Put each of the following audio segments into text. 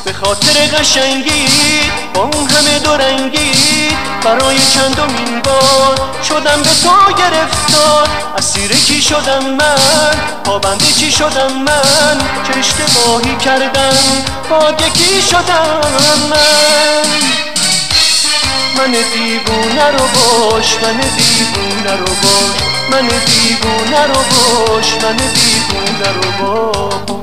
به خاطر قشنگی با اون همه دورنگی برای چندمین بار شدم به تو گرفتار. اسیر کی شدم من، پابند چی شدم من که اشتباهی کردم، باد یکی شدم من دیوونه رو باش، من دیوونه رو باش، من دیوونه رو باش، من دیوونه رو باش.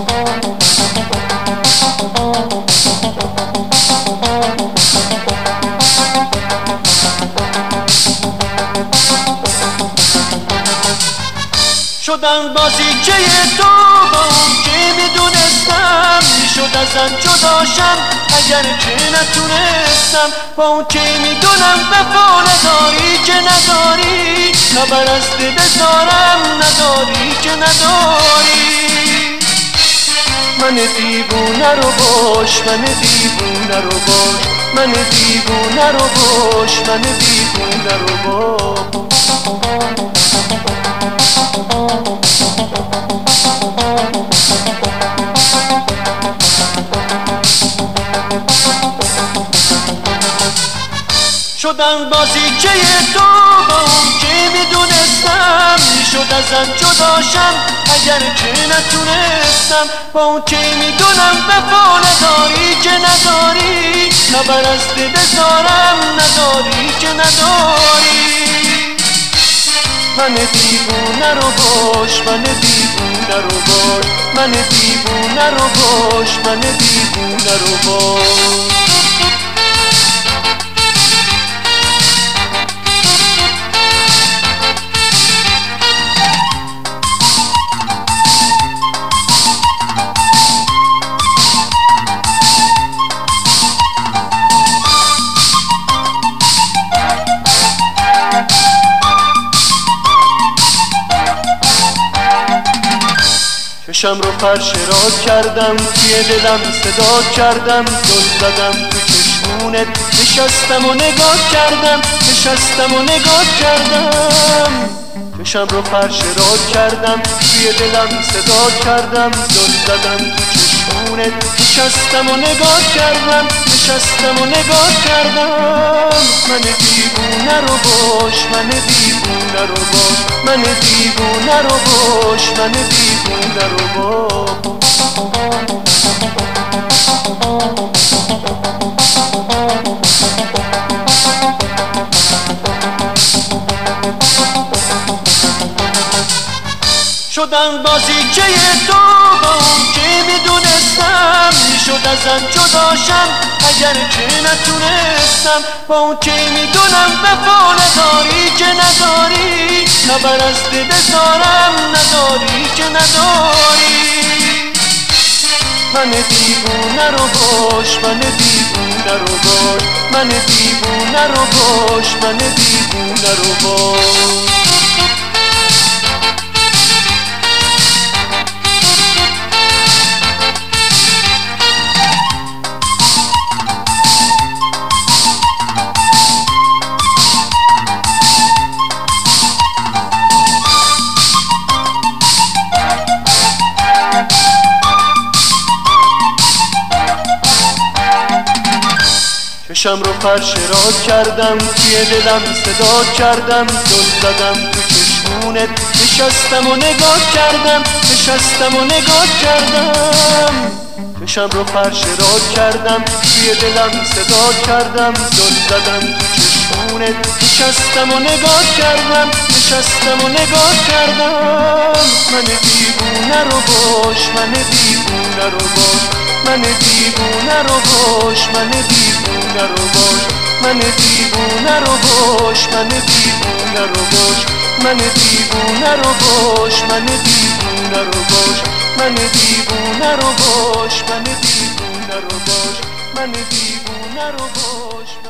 شدم بازیچه تو با اون که میدونستم میشد ازم جداشم اگر که نتونستم، با اون که میدونم وفا نداری که نداری، خبر از بذارم نداری که نداری. من دیوونه رو باش، من دیوونه رو باش، من دیوونه رو باش، من دیوونه رو باش. شدم بازیچه تو با اون که میدونستم میشد ازم جداشم اگر که نتونستم، با اون که میدونم وفا نداری که نداری، خبر از بذارم نداری که نداری. من دیوونه رو باش، من دیوونه رو باش، من دیوونه رو باش، من دیوونه رو باش. چشم رو فرش راد کردم، توی دلم صدا کردم، زل زدم تو چشمونت، نشستم و نگاه کردم، نشستم و نگاه کردم. چشم رو فرش راد کردم، توی دلم صدا کردم، زل زدم تو چشمونت، نشستم و نگاه کردم، نشستم و نگاه کردم. من دیوونه رو باش، من دیوونه رو باش، من دیوونه رو باش، من دیوونه رو باش. شدم بازیچه تو با اون که میدونستم میشد ازم جداشم اگر که نتونستم، با اون که میدونم وفا نداری که نداری، خبر از بذارم نداری که نداری. من دیوونه رو باش، من دیوونه رو باش، من دیوونه رو باش، من دیوونه رو باش. چشم رو فرش راد کردم، توی دلم صدا کردم، زل زدم تو چشمونت، نشستم و نگاه کردم، نشستم و نگاه کردم. چشم رو فرش راد کردم، توی دلم صدا کردم، زل زدم تو چشمونت، نشستم و نگاه کردم، نشستم و نگاه کردم. من دیوونه رو باش، من دیوونه رو باش، من دیوونه رو باش، من دیوونه رو باش، من دیوونه رو باش، من دیوونه رو باش، من دیوونه رو باش، من دیوونه رو باش، من دیوونه رو باش، من دیوونه رو باش، من دیوونه رو باش.